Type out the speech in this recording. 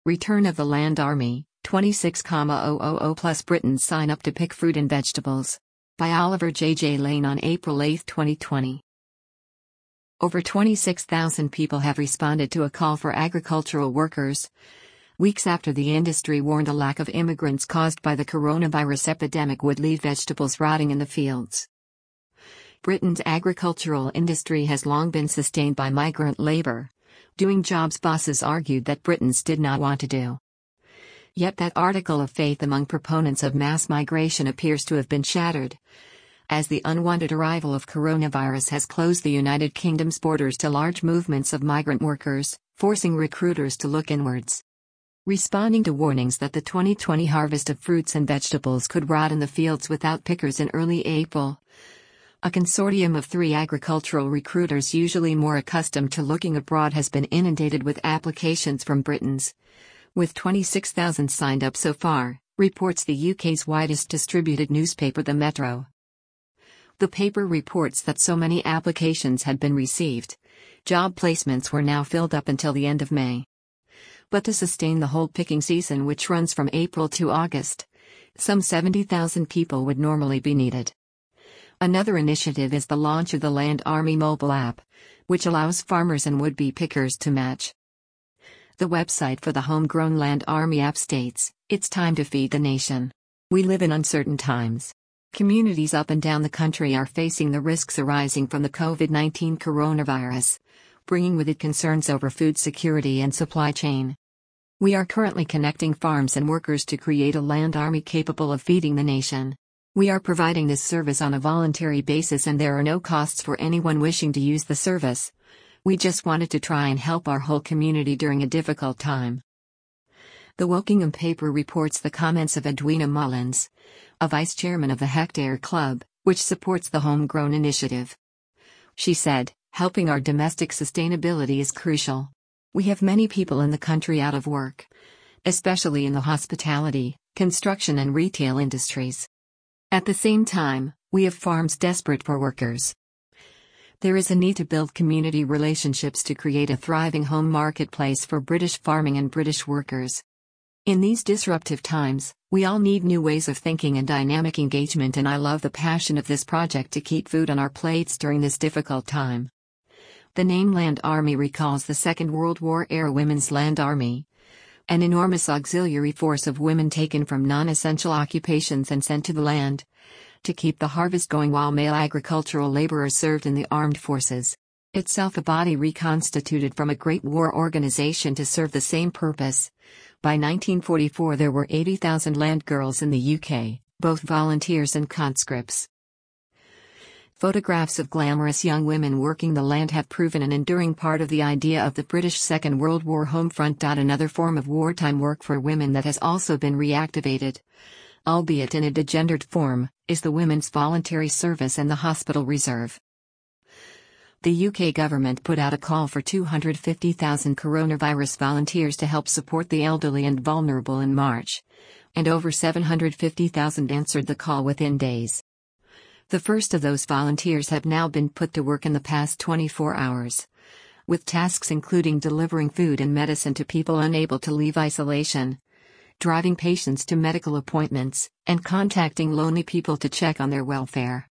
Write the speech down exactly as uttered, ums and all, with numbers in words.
Return of the Land Army, twenty-six thousand plus Britons sign up to pick fruit and vegetables. By Oliver J J Lane on April eighth twenty twenty. Over twenty-six thousand people have responded to a call for agricultural workers, weeks after the industry warned a lack of immigrants caused by the coronavirus epidemic would leave vegetables rotting in the fields. Britain's agricultural industry has long been sustained by migrant labor, doing jobs bosses argued that Britons did not want to do. Yet that article of faith among proponents of mass migration appears to have been shattered, as the unwanted arrival of coronavirus has closed the United Kingdom's borders to large movements of migrant workers, forcing recruiters to look inwards. Responding to warnings that the twenty twenty harvest of fruits and vegetables could rot in the fields without pickers in early April, a consortium of three agricultural recruiters usually more accustomed to looking abroad has been inundated with applications from Britons, with twenty-six thousand signed up so far, reports the U K's widest distributed newspaper The Metro. The paper reports that so many applications had been received, job placements were now filled up until the end of May. But to sustain the whole picking season, which runs from April to August, some seventy thousand people would normally be needed. Another initiative is the launch of the Land Army mobile app, which allows farmers and would-be pickers to match. The website for the homegrown Land Army app states, "It's time to feed the nation. We live in uncertain times. Communities up and down the country are facing the risks arising from the COVID nineteen coronavirus, bringing with it concerns over food security and supply chain. We are currently connecting farms and workers to create a land army capable of feeding the nation. We are providing this service on a voluntary basis and there are no costs for anyone wishing to use the service. We just wanted to try and help our whole community during a difficult time." The Wokingham paper reports the comments of Edwina Mullins, a vice chairman of the Hectare Club, which supports the homegrown initiative. She said, "Helping our domestic sustainability is crucial. We have many people in the country out of work, especially in the hospitality, construction and retail industries. At the same time, we have farms desperate for workers. There is a need to build community relationships to create a thriving home marketplace for British farming and British workers. In these disruptive times, we all need new ways of thinking and dynamic engagement, and I love the passion of this project to keep food on our plates during this difficult time." The name Land Army recalls the Second World War-era Women's Land Army, an enormous auxiliary force of women taken from non-essential occupations and sent to the land to keep the harvest going while male agricultural laborers served in the armed forces. Itself a body reconstituted from a Great War organization to serve the same purpose. By nineteen forty-four there were eighty thousand land girls in the U K, both volunteers and conscripts. Photographs of glamorous young women working the land have proven an enduring part of the idea of the British Second World War home front. Another form of wartime work for women that has also been reactivated, albeit in a degendered form, is the Women's Voluntary Service and the Hospital Reserve. The U K government put out a call for two hundred fifty thousand coronavirus volunteers to help support the elderly and vulnerable in March, and over seven hundred fifty thousand answered the call within days. The first of those volunteers have now been put to work in the past twenty-four hours, with tasks including delivering food and medicine to people unable to leave isolation, driving patients to medical appointments, and contacting lonely people to check on their welfare.